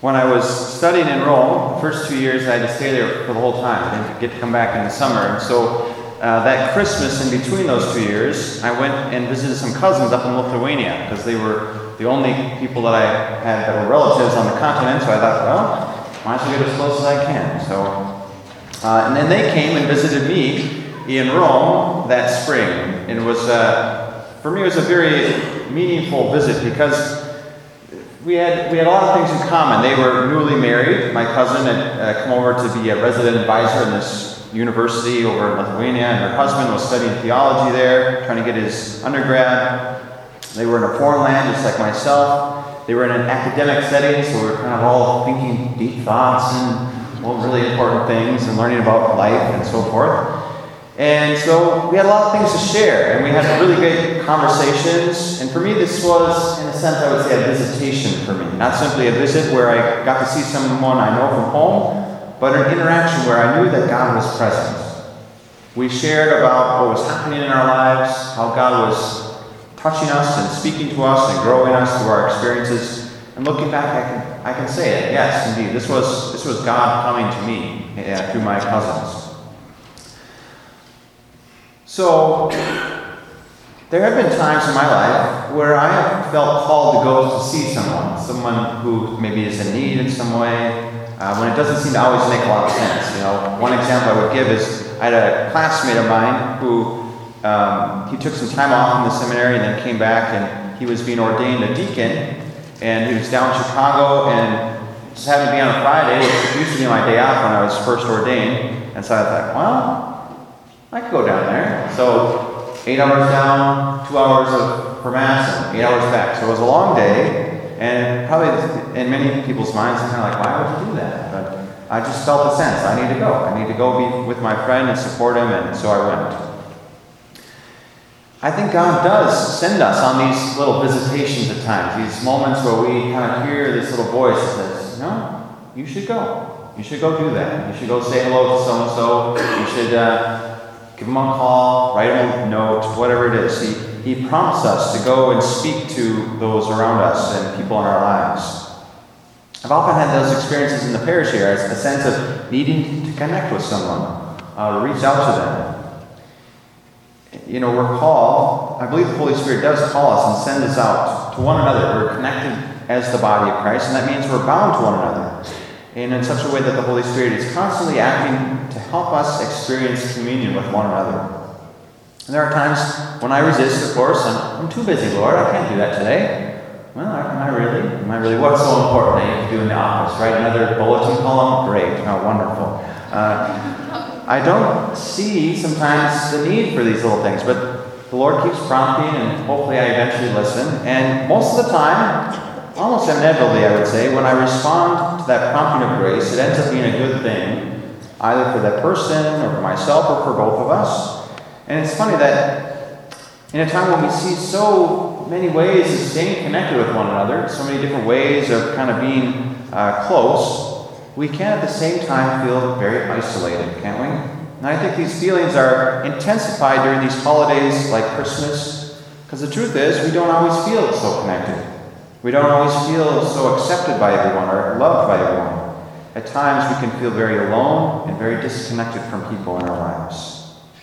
When I was studying in Rome, the first 2 years I had to stay there for the whole time. I didn't get to come back in the summer. And so that Christmas in between those 2 years, I went and visited some cousins up in Lithuania because they were the only people that I had that were relatives on the continent. So I thought, well, might as well get as close as I can. So, and then they came and visited me in Rome that spring. And it was, for me, it was a very meaningful visit because we had a lot of things in common. They were newly married. My cousin had come over to be a resident advisor in this university over in Lithuania, and her husband was studying theology there, trying to get his undergrad. They were in a foreign land, just like myself. They were in an academic setting, so we were kind of all thinking deep thoughts and really important things and learning about life and so forth. And so we had a lot of things to share, and we had really great conversations. And for me, this was, in a sense, I would say a visitation for me. Not simply a visit where I got to see someone I know from home, but an interaction where I knew that God was present. We shared about what was happening in our lives, how God was touching us and speaking to us and growing us through our experiences. And looking back, I can say it. Yes, indeed, this was God coming to me through my cousins. So, there have been times in my life where I have felt called to go to see someone who maybe is in need in some way, when it doesn't seem to always make a lot of sense. One example I would give is I had a classmate of mine who he took some time off from the seminary and then came back, and he was being ordained a deacon, and he was down in Chicago, and just happened to be on a Friday, which used to be my day off when I was first ordained, and so I thought, well, I could go down there. So 8 hours down, 2 hours for Mass, and 8 hours back. So it was a long day, and probably in many people's minds, kind of like, why would you do that? But I just felt the sense, I need to go. I need to go be with my friend and support him, and so I went. I think God does send us on these little visitations at times, these moments where we kind of hear this little voice that says, no, you should go. You should go do that. You should go say hello to so-and-so. You should give them a call, write them a note, whatever it is. He prompts us to go and speak to those around us and people in our lives. I've often had those experiences in the parish here as a sense of needing to connect with someone, reach out to them. We're called, I believe the Holy Spirit does call us and send us out to one another. We're connected as the body of Christ, and that means we're bound to one another. And in such a way that the Holy Spirit is constantly acting to help us experience communion with one another. And there are times when I resist, of course. I'm too busy, Lord. I can't do that today. Well, am I really? Am I really? What's so important that you can do in the office? Write another bulletin column? Great. Oh, wonderful. I don't see sometimes the need for these little things, but the Lord keeps prompting, and hopefully I eventually listen. And most of the time, almost inevitably, I would say, when I respond to that prompting of grace, it ends up being a good thing, either for that person or for myself or for both of us. And it's funny that in a time when we see so many ways of staying connected with one another, so many different ways of kind of being close, we can at the same time feel very isolated, can't we? And I think these feelings are intensified during these holidays like Christmas, because the truth is we don't always feel so connected. We don't always feel so accepted by everyone or loved by everyone. At times we can feel very alone and very disconnected from people in our lives.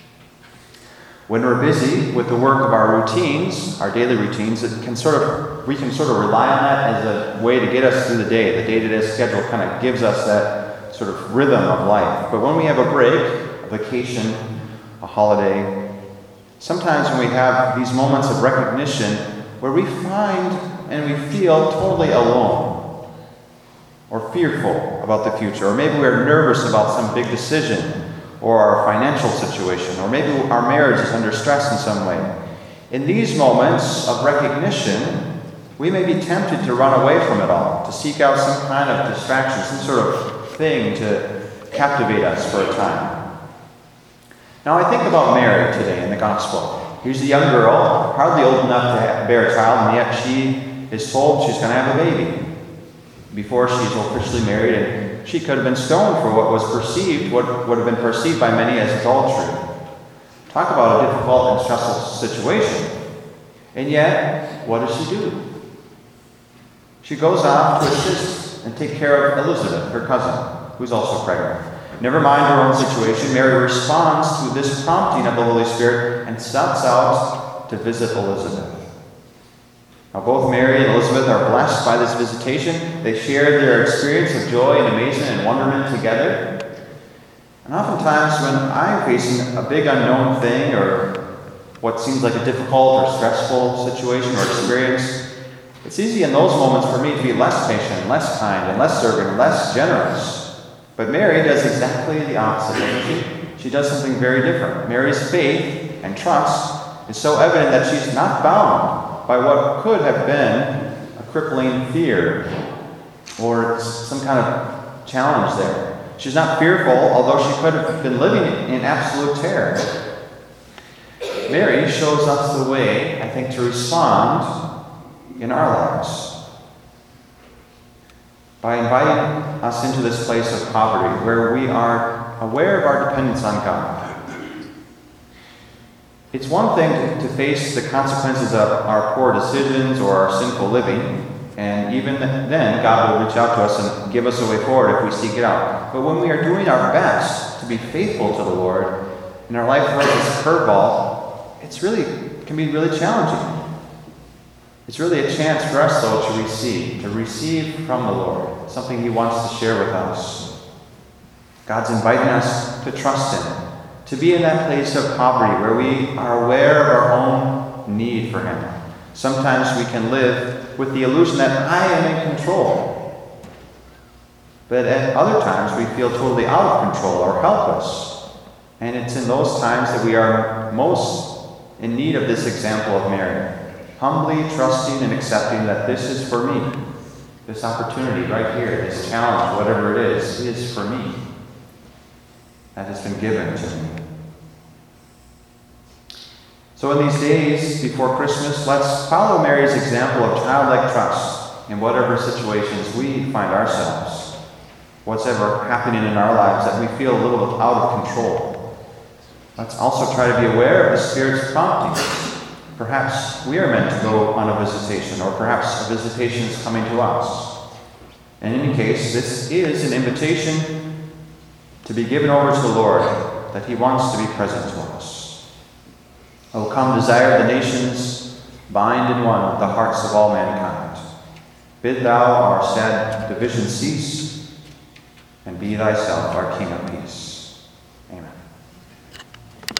When we're busy with the work of our routines, our daily routines, we can sort of rely on that as a way to get us through the day. The day-to-day schedule kind of gives us that sort of rhythm of life. But when we have a break, a vacation, a holiday, sometimes when we have these moments of recognition where we find and we feel totally alone or fearful about the future, or maybe we're nervous about some big decision or our financial situation, or maybe our marriage is under stress in some way. In these moments of recognition, we may be tempted to run away from it all, to seek out some kind of distraction, some sort of thing to captivate us for a time. Now I think about Mary today in the Gospel. Here's a young girl, hardly old enough to bear a child, and yet she is told she's going to have a baby before she's officially married, and she could have been stoned for what would have been perceived by many as adultery. Talk about a difficult and stressful situation. And yet, what does she do? She goes off to assist and take care of Elizabeth, her cousin, who's also pregnant. Never mind her own situation, Mary responds to this prompting of the Holy Spirit and sets out to visit Elizabeth. Now, both Mary and Elizabeth are blessed by this visitation. They share their experience of joy and amazement and wonderment together. And oftentimes when I'm facing a big unknown thing or what seems like a difficult or stressful situation or experience, it's easy in those moments for me to be less patient, less kind, and less serving, less generous. But Mary does exactly the opposite, doesn't she? She does something very different. Mary's faith and trust is so evident that she's not bound by what could have been a crippling fear or some kind of challenge there. She's not fearful, although she could have been living in absolute terror. Mary shows us the way, I think, to respond in our lives by inviting us into this place of poverty where we are aware of our dependence on God. It's one thing to face the consequences of our poor decisions or our sinful living, and even then God will reach out to us and give us a way forward if we seek it out. But when we are doing our best to be faithful to the Lord, and our life throws this curveball, it can be really challenging. It's really a chance for us, though, to receive from the Lord, something He wants to share with us. God's inviting us to trust Him, to be in that place of poverty where we are aware of our own need for Him. Sometimes we can live with the illusion that I am in control. But at other times we feel totally out of control or helpless. And it's in those times that we are most in need of this example of Mary, humbly trusting and accepting that this is for me. This opportunity right here, this challenge, whatever it is for me. That has been given to me. So in these days before Christmas, let's follow Mary's example of childlike trust in whatever situations we find ourselves, whatever happening in our lives that we feel a little bit out of control. Let's also try to be aware of the Spirit's promptings. Perhaps we are meant to go on a visitation, or perhaps a visitation is coming to us. In any case, this is an invitation to be given over to the Lord, that He wants to be present to us. O come, Desire of the nations, bind in one the hearts of all mankind. Bid thou our sad division cease, and be thyself our King of peace.